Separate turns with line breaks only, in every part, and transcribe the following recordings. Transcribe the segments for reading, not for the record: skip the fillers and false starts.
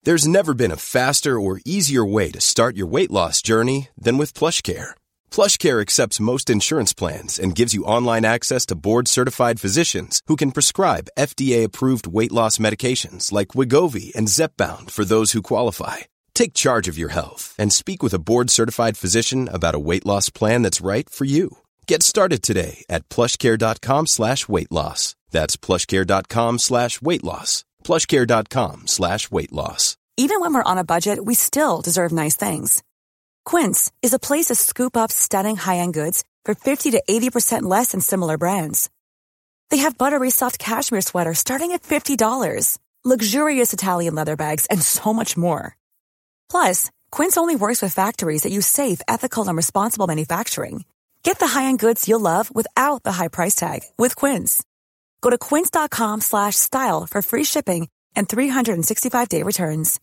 There's never been a faster or easier way to start your weight loss journey than with PlushCare. PlushCare accepts most insurance plans and gives you online access to board-certified physicians who can prescribe FDA-approved weight loss medications like Wegovy and Zepbound for those who qualify. Take charge of your health and speak with a board-certified physician about a weight loss plan that's right for you. Get started today at plushcare.com/weight loss. That's plushcare.com/weight loss. plushcare.com/weight loss.
Even when we're on a budget, we still deserve nice things. Quince is a place to scoop up stunning high-end goods for 50 to 80% less than similar brands. They have buttery soft cashmere sweaters starting at $50, luxurious Italian leather bags, and so much more. Plus, Quince only works with factories that use safe, ethical, and responsible manufacturing. Get the high-end goods you'll love without the high price tag with Quince. Go to quince.com/style for free shipping and 365-day returns.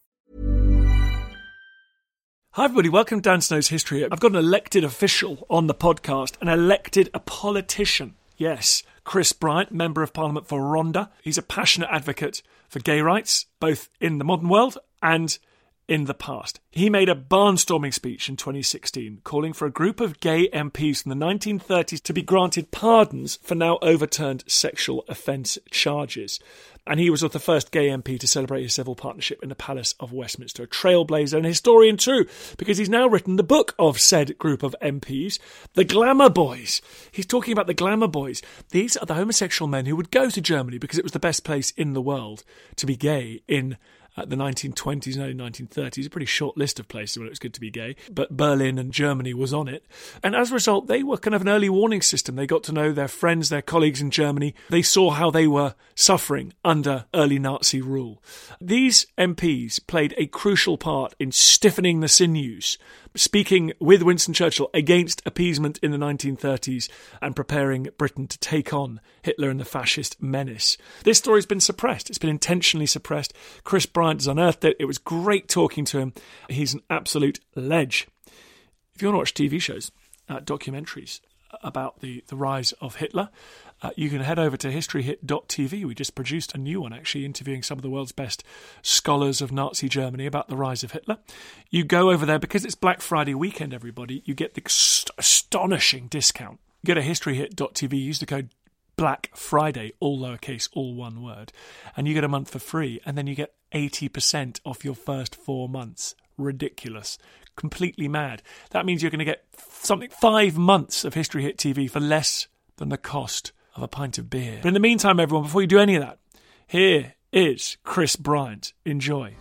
Hi everybody, welcome to Dan Snow's History. I've got an elected official on the podcast, a politician. Yes, Chris Bryant, Member of Parliament for Rhondda. He's a passionate advocate for gay rights, both in the modern world and in the past. He made a barnstorming speech in 2016 calling for a group of gay MPs from the 1930s to be granted pardons for now overturned sexual offence charges. And he was the first gay MP to celebrate his civil partnership in the Palace of Westminster. A trailblazer and a historian too, because he's now written the book of said group of MPs, the Glamour Boys. He's talking about the Glamour Boys. These are the homosexual men who would go to Germany because it was the best place in the world to be gay in the 1920s and early 1930s, a pretty short list of places where it was good to be gay, but Berlin and Germany was on it. And as a result, they were kind of an early warning system. They got to know their friends, their colleagues in Germany. They saw how they were suffering under early Nazi rule. These MPs played a crucial part in stiffening the sinews, speaking with Winston Churchill against appeasement in the 1930s and preparing Britain to take on Hitler and the fascist menace. This story's been suppressed. It's been intentionally suppressed. Chris Bryant has unearthed it. It was great talking to him. He's an absolute ledge. If you want to watch TV shows, documentaries about the rise of Hitler, you can head over to historyhit.tv. We just produced a new one, actually, interviewing some of the world's best scholars of Nazi Germany about the rise of Hitler. You go over there, because it's Black Friday weekend, everybody, you get the astonishing discount. Go to historyhit.tv, use the code Black Friday, all lowercase, all one word, and you get a month for free, and then you get 80% off your first 4 months. Ridiculous. Completely mad. That means you're going to get 5 months of History Hit TV for less than the cost of a pint of beer. But in the meantime, everyone, before you do any of that, here is Chris Bryant. Enjoy.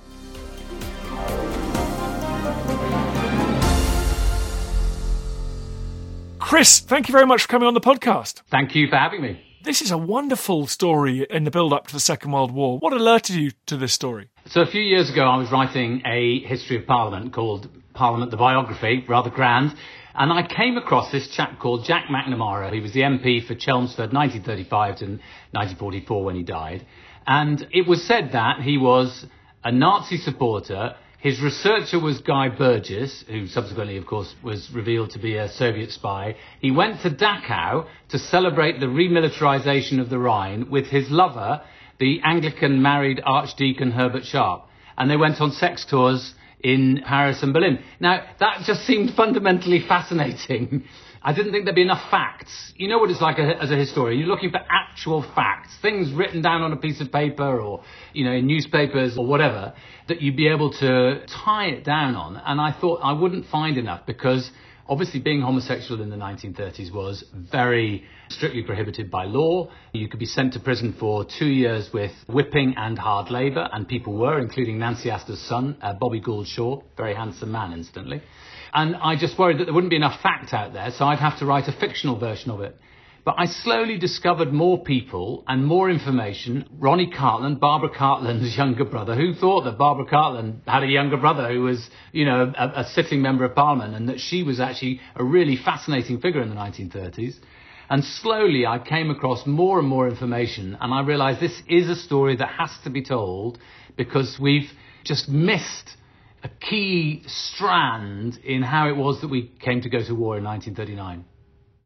Chris, thank you very much for coming on the podcast.
Thank you for having me.
This is a wonderful story in the build-up to the Second World War. What alerted you to this story?
So a few years ago, I was writing a history of Parliament called Parliament the Biography, rather grand, and I came across this chap called Jack McNamara. He was the MP for Chelmsford, 1935 to 1944 when he died. And it was said that he was a Nazi supporter. His researcher was Guy Burgess, who subsequently, of course, was revealed to be a Soviet spy. He went to Dachau to celebrate the remilitarization of the Rhine with his lover, the Anglican married Archdeacon Herbert Sharp. And they went on sex tours in Paris and Berlin. Now, that just seemed fundamentally fascinating. I didn't think there'd be enough facts. You know what it's like as a historian. You're looking for actual facts, things written down on a piece of paper or, in newspapers or whatever, that you'd be able to tie it down on. And I thought I wouldn't find enough because obviously being homosexual in the 1930s was very strictly prohibited by law. You could be sent to prison for 2 years with whipping and hard labour, and people were, including Nancy Astor's son, Bobby Gould Shaw, very handsome man, incidentally. And I just worried that there wouldn't be enough fact out there, so I'd have to write a fictional version of it. But I slowly discovered more people and more information. Ronnie Cartland, Barbara Cartland's younger brother. Who thought that Barbara Cartland had a younger brother who was, a sitting member of Parliament, and that she was actually a really fascinating figure in the 1930s. And slowly I came across more and more information, and I realised this is a story that has to be told because we've just missed a key strand in how it was that we came to go to war in 1939.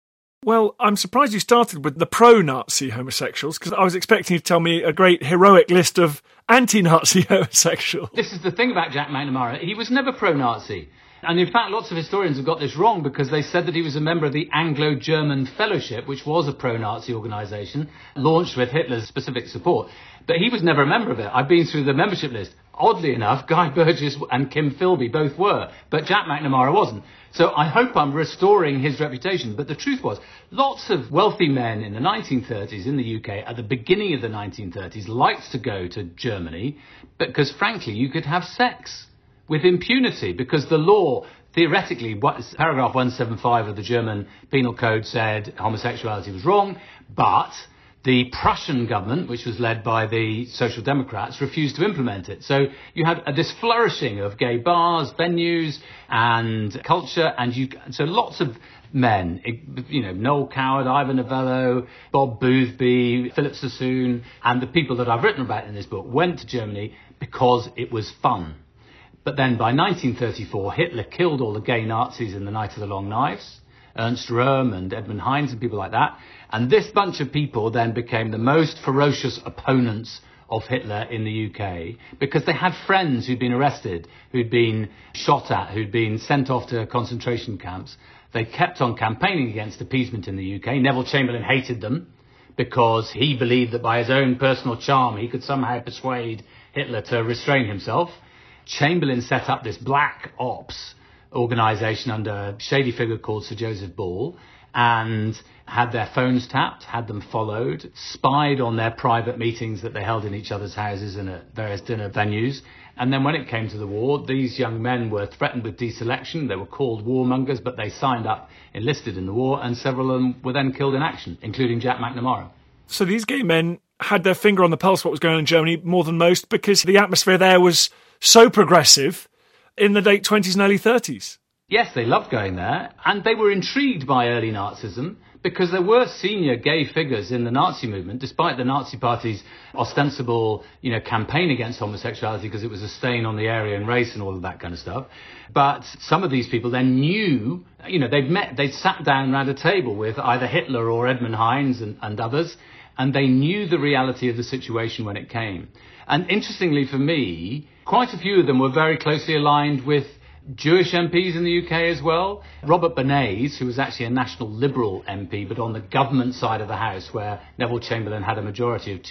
Well, I'm surprised you started with the pro-Nazi homosexuals, because I was expecting you to tell me a great heroic list of anti-Nazi homosexuals.
This is the thing about Jack McNamara. He was never pro-Nazi. And in fact, lots of historians have got this wrong because they said that he was a member of the Anglo-German Fellowship, which was a pro-Nazi organisation, launched with Hitler's specific support. But he was never a member of it. I've been through the membership list. Oddly enough, Guy Burgess and Kim Philby both were, but Jack McNamara wasn't. So I hope I'm restoring his reputation. But the truth was, lots of wealthy men in the 1930s in the UK, at the beginning of the 1930s, liked to go to Germany because, frankly, you could have sex with impunity because the law, theoretically, paragraph 175 of the German Penal Code said homosexuality was wrong, but the Prussian government, which was led by the Social Democrats, refused to implement it. So you had this flourishing of gay bars, venues, and culture, so lots of men, Noel Coward, Ivan Novello, Bob Boothby, Philip Sassoon, and the people that I've written about in this book went to Germany because it was fun. But then by 1934, Hitler killed all the gay Nazis in the Night of the Long Knives, Ernst Röhm and Edmund Heinz and people like that. And this bunch of people then became the most ferocious opponents of Hitler in the UK because they had friends who'd been arrested, who'd been shot at, who'd been sent off to concentration camps. They kept on campaigning against appeasement in the UK. Neville Chamberlain hated them because he believed that by his own personal charm he could somehow persuade Hitler to restrain himself. Chamberlain set up this black ops organisation under a shady figure called Sir Joseph Ball and had their phones tapped, had them followed, spied on their private meetings that they held in each other's houses and at various dinner venues. And then when it came to the war, these young men were threatened with deselection. They were called warmongers, but they signed up, enlisted in the war, and several of them were then killed in action, including Jack McNamara.
So these gay men had their finger on the pulse of what was going on in Germany more than most because the atmosphere there was so progressive in the late 20s and early 30s.
Yes, they loved going there, and they were intrigued by early Nazism because there were senior gay figures in the Nazi movement, despite the Nazi Party's ostensible, campaign against homosexuality because it was a stain on the Aryan race and all of that kind of stuff. But some of these people then knew, they'd sat down around a table with either Hitler or Edmund Heinz and others, and they knew the reality of the situation when it came. And interestingly for me, quite a few of them were very closely aligned with Jewish MPs in the UK as well. Robert Bernays, who was actually a National Liberal MP, but on the government side of the House, where Neville Chamberlain had a majority of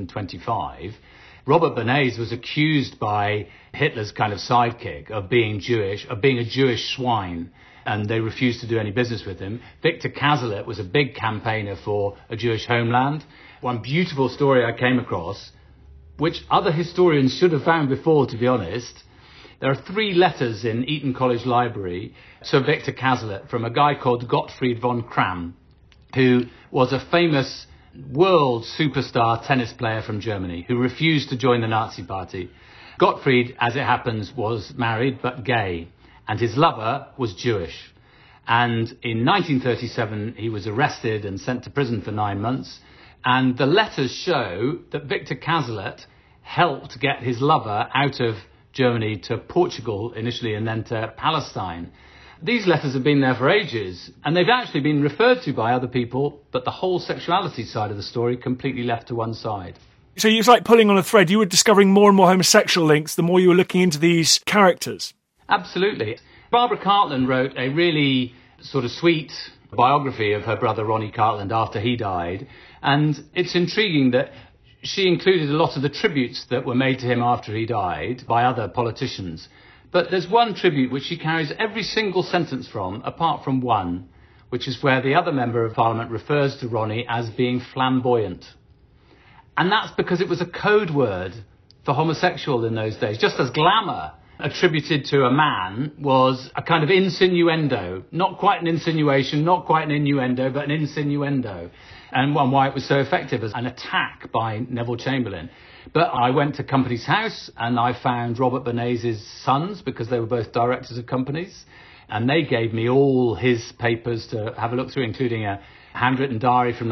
225, Robert Bernays was accused by Hitler's kind of sidekick of being Jewish, of being a Jewish swine, and they refused to do any business with him. Victor Cazalet was a big campaigner for a Jewish homeland. One beautiful story I came across, which other historians should have found before, to be honest. There are 3 letters in Eton College Library to Victor Cazalet from a guy called Gottfried von Cramm, who was a famous world superstar tennis player from Germany who refused to join the Nazi Party. Gottfried, as it happens, was married but gay, and his lover was Jewish. And in 1937, he was arrested and sent to prison for 9 months. And the letters show that Victor Cazalet helped get his lover out of Germany to Portugal initially and then to Palestine. These letters have been there for ages, and they've actually been referred to by other people, but the whole sexuality side of the story completely left to one side.
So it was like pulling on a thread. You were discovering more and more homosexual links the more you were looking into these characters.
Absolutely. Barbara Cartland wrote a really sort of sweet biography of her brother Ronnie Cartland after he died, and it's intriguing that she included a lot of the tributes that were made to him after he died by other politicians. But there's one tribute which she carries every single sentence from, apart from one, which is where the other Member of Parliament refers to Ronnie as being flamboyant. And that's because it was a code word for homosexual in those days, just as glamour attributed to a man was a kind of insinuendo. Not quite an insinuation, not quite an innuendo, but an insinuendo. And why it was so effective as an attack by Neville Chamberlain. But I went to Companies House and I found Robert Bernays' sons, because they were both directors of companies, and they gave me all his papers to have a look through, including a handwritten diary from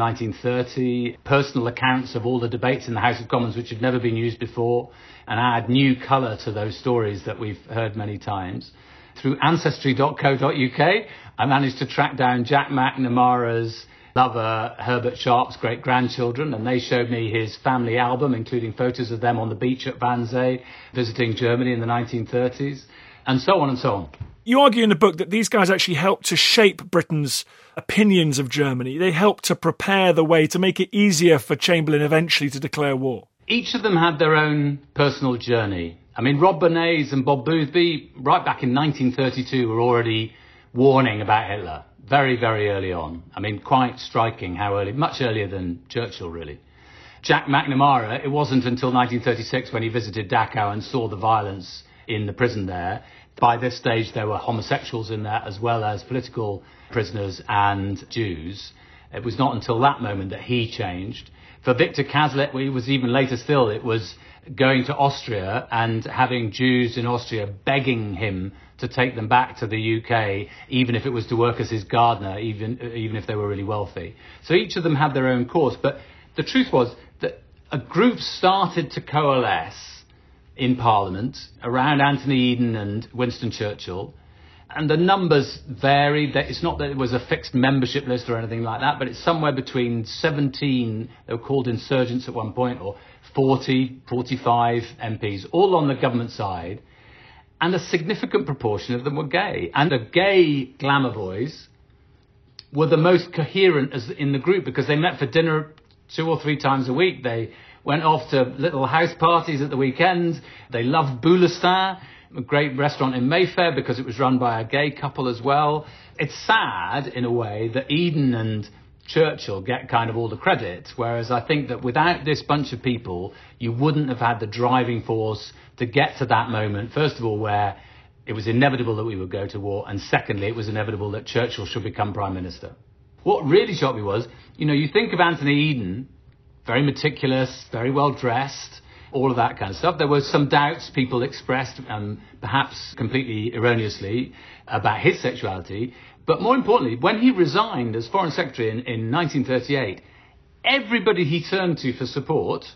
1930, personal accounts of all the debates in the House of Commons which had never been used before, and add new colour to those stories that we've heard many times. Through ancestry.co.uk, I managed to track down Jack McNamara's lover Herbert Sharp's great-grandchildren, and they showed me his family album, including photos of them on the beach at Wannsee, visiting Germany in the 1930s, and so on and so on.
You argue in the book that these guys actually helped to shape Britain's opinions of Germany. They helped to prepare the way to make it easier for Chamberlain eventually to declare war.
Each of them had their own personal journey. I mean, Rob Bernays and Bob Boothby, right back in 1932, were already warning about Hitler. Very, very early on. I mean, quite striking how early, much earlier than Churchill, really. Jack McNamara, it wasn't until 1936 when he visited Dachau and saw the violence in the prison there. By this stage, there were homosexuals in there as well as political prisoners and Jews. It was not until that moment that he changed. For Victor Cazalet, it was even later still. It was going to Austria and having Jews in Austria begging him to take them back to the UK, even if it was to work as his gardener, even if they were really wealthy. So each of them had their own course. But the truth was that a group started to coalesce in Parliament around Anthony Eden and Winston Churchill. And the numbers varied. It's not that it was a fixed membership list or anything like that, but it's somewhere between 17, they were called insurgents at one point, or 40, 45 MPs, all on the government side. And a significant proportion of them were gay. And the gay glamour boys were the most coherent in the group because they met for dinner 2 or 3 times a week. They went off to little house parties at the weekend. They loved Boulestin, a great restaurant in Mayfair, because it was run by a gay couple as well. It's sad, in a way, that Eden and Churchill get kind of all the credit, whereas I think that without this bunch of people, you wouldn't have had the driving force to get to that moment, first of all, where it was inevitable that we would go to war, and secondly, it was inevitable that Churchill should become Prime Minister. What really shocked me was, you think of Anthony Eden, very meticulous, very well dressed, all of that kind of stuff. There were some doubts people expressed, perhaps completely erroneously, about his sexuality. But more importantly, when he resigned as Foreign Secretary in 1938, everybody he turned to for support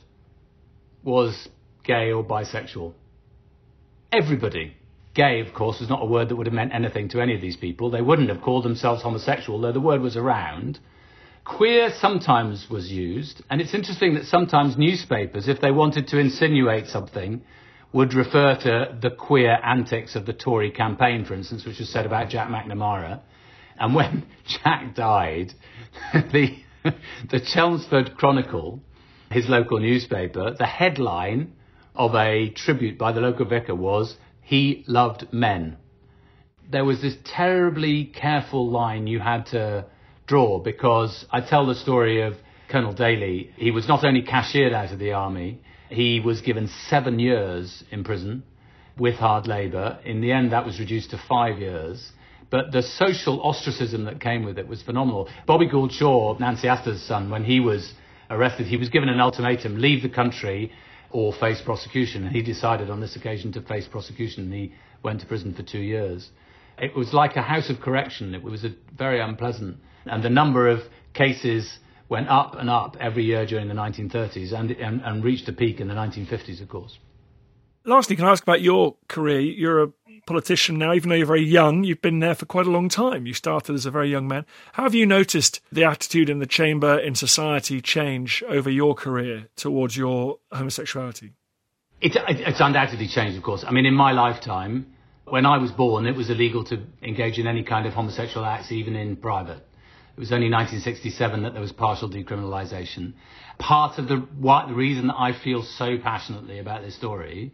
was gay or bisexual. Everybody. Gay, of course, was not a word that would have meant anything to any of these people. They wouldn't have called themselves homosexual, though the word was around. Queer sometimes was used, and it's interesting that sometimes newspapers, if they wanted to insinuate something, would refer to the queer antics of the Tory campaign, for instance, which was said about Jack McNamara. And when Jack died, the Chelmsford Chronicle, his local newspaper, the headline of a tribute by the local vicar was, "He loved men." There was this terribly careful line you had to draw, because I tell the story of Colonel Daly. He was not only cashiered out of the army, he was given 7 years in prison with hard labour. In the end, that was reduced to 5 years. But the social ostracism that came with it was phenomenal. Bobby Gould Shaw, Nancy Astor's son, when he was arrested, he was given an ultimatum: leave the country or face prosecution. And he decided on this occasion to face prosecution, and he went to prison for 2 years. It was like a house of correction. It was very unpleasant. And the number of cases went up and up every year during the 1930s and reached a peak in the 1950s, of course.
Lastly, can I ask about your career? You're a politician now, even though you're very young. You've been there for quite a long time. You started as a very young man. How have you noticed the attitude in the chamber, in society, change over your career towards your homosexuality?
It's undoubtedly changed, of course. I mean, in my lifetime, when I was born, it was illegal to engage in any kind of homosexual acts, even in private. It was only 1967 that there was partial decriminalisation. Part of the reason that I feel so passionately about this story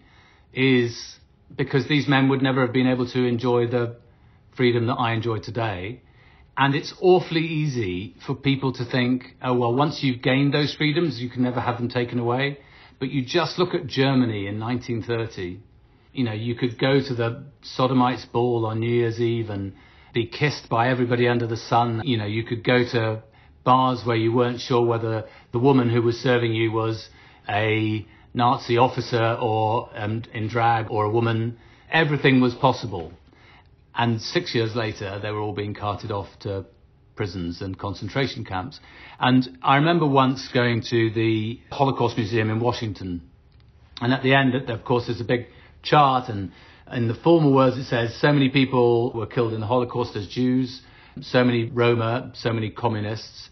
is because these men would never have been able to enjoy the freedom that I enjoy today. And it's awfully easy for people to think, oh, well, once you've gained those freedoms, you can never have them taken away. But you just look at Germany in 1930. You could go to the Sodomites' ball on New Year's Eve and be kissed by everybody under the sun. You could go to bars where you weren't sure whether the woman who was serving you was a Nazi officer or in drag or a woman. Everything was possible. And 6 years later, they were all being carted off to prisons and concentration camps. And I remember once going to the Holocaust Museum in Washington. And at the end, of course, there's a big chart, and in the formal words it says, so many people were killed in the Holocaust as Jews, so many Roma, so many communists,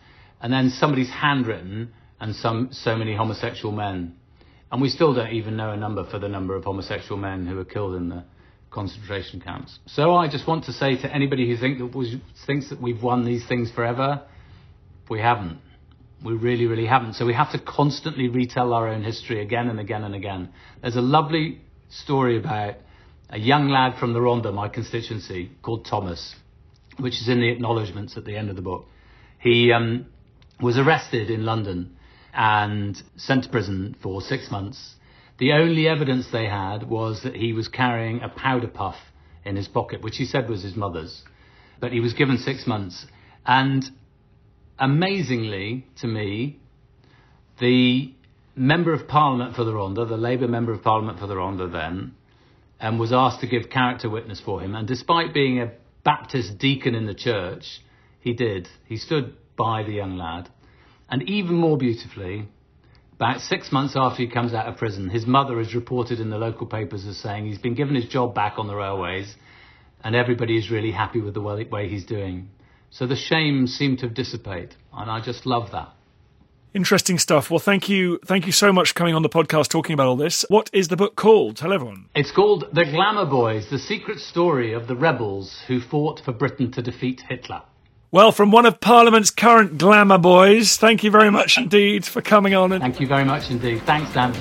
and then somebody's handwritten, and so many homosexual men. And we still don't even know a number for the number of homosexual men who were killed in the concentration camps. So I just want to say to anybody who thinks that we've won these things forever, we haven't. We really, really haven't. So we have to constantly retell our own history again and again and again. There's a lovely story about a young lad from the Rhondda, my constituency, called Thomas, which is in the acknowledgements at the end of the book. He was arrested in London and sent to prison for 6 months. The only evidence they had was that he was carrying a powder puff in his pocket, which he said was his mother's. But he was given 6 months. And amazingly to me, the Member of Parliament for the Rhondda, the Labour Member of Parliament for the Rhondda then, was asked to give character witness for him. And despite being a Baptist deacon in the church, he did. He stood by the young lad. And even more beautifully, about 6 months after he comes out of prison, his mother is reported in the local papers as saying he's been given his job back on the railways and everybody is really happy with the way he's doing. So the shame seemed to have dissipated, and I just love that.
Interesting stuff. Well, thank you so much for coming on the podcast talking about all this. What is the book called? Tell everyone.
It's called The Glamour Boys, The Secret Story of the Rebels Who Fought for Britain to Defeat Hitler.
Well, from one of Parliament's current glamour boys, thank you very much indeed for coming on.
Thank you very much indeed. Thanks, Dan.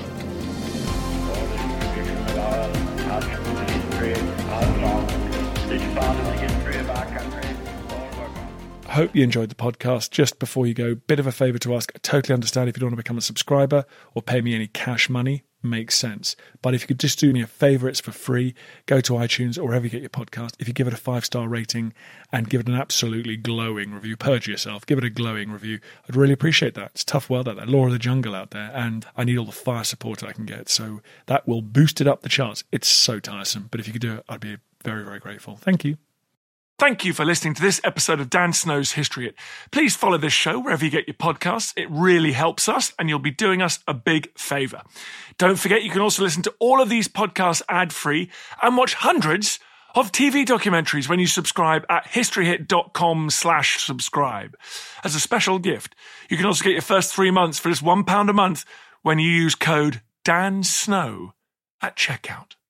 Hope you enjoyed the podcast. Just before you go, bit of a favour to ask. I totally understand if you don't want to become a subscriber or pay me any cash money. Makes sense. But if you could just do me a favour, it's for free. Go to iTunes or wherever you get your podcast. If you give it a 5-star rating and give it an absolutely glowing review, purge yourself, give it a glowing review. I'd really appreciate that. It's a tough world out there, law of the jungle out there, and I need all the fire support I can get. So that will boost it up the charts. It's so tiresome. But if you could do it, I'd be very, very grateful. Thank you. Thank you for listening to this episode of Dan Snow's History Hit. Please follow this show wherever you get your podcasts. It really helps us, and you'll be doing us a big favour. Don't forget, you can also listen to all of these podcasts ad-free and watch hundreds of TV documentaries when you subscribe at historyhit.com/subscribe. As a special gift, you can also get your first 3 months for just £1 a month when you use code DANSNOW at checkout.